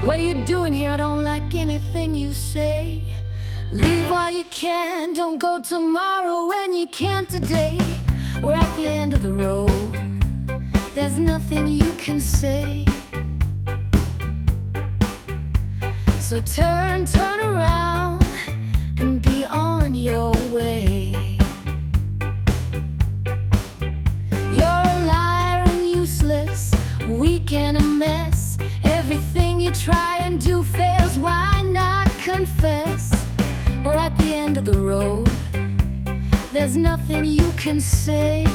What are you doing here? I don't like anything you say. Leave while you can, don't go tomorrow when you can't today. We're at the end of the road, there's nothing you can say. So turn around and be on your way. You're a liar and useless, weak and a mess. Everything you try and do fails, why not confess? We're at the end of the road, there's nothing you can say.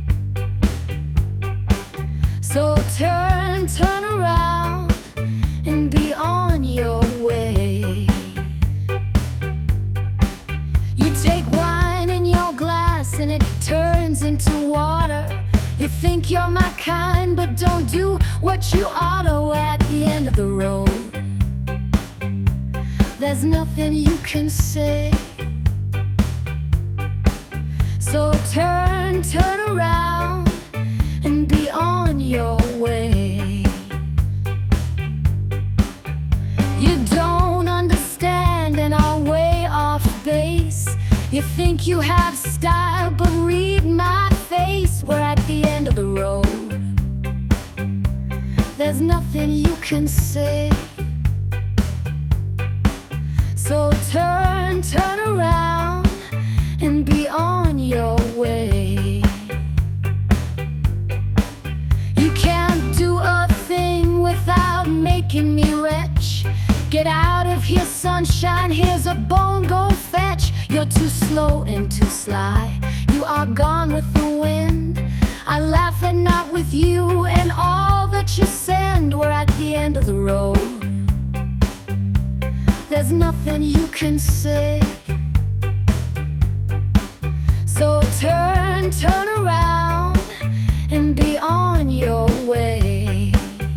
So turn around and be on your way. You take wine in your glass and it turns into water. You think you're my kind, but don't do what you oughta. We're at the end of the road, there's nothing you can say. So turn around and be on your way. You don't understand and are way off base. You think you have style, but read my face. We're at the end of the road, there's nothing you can say. So turn around and be on your way. You can't do a thing without making me wretch. Get out of here, sunshine, here's a bone, go fetch. You're too slow and too sly, you are gone with the wind. I laugh and not with you and all that you send. We're at the end of the road, there's nothing you can say. So turn around and be on your way.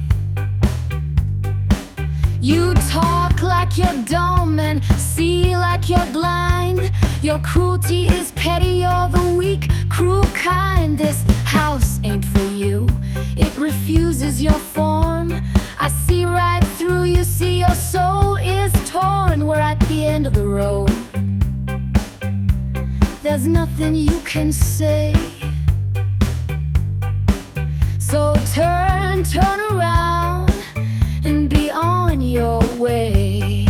You talk like you're dumb and see like you're blind. Your cruelty is petty, you're the weak, cruel kind. This house ain't for you, it refuses your form. I see right through you, see your soul is torn. We're at the end of the road, there's nothing you can say. So turn around and be on your way.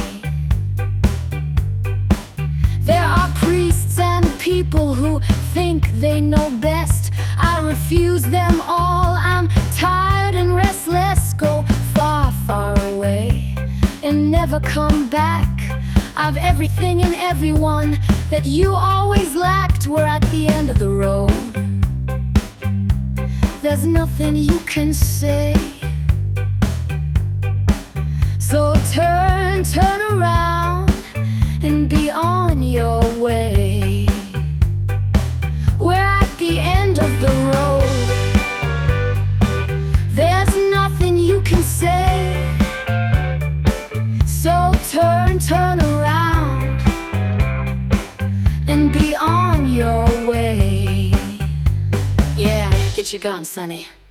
There are priests and people who think they know best. I refuse them all, I'm tired and restless. Go far, far away and never come back. I've everything and everyone that you always lacked. We're at the end of the road, there's nothing you can say. So turn around and be on your way. We're at the end of the road, there's nothing you can say. So turn around and be on your way. Yeah, get your gun, sonny.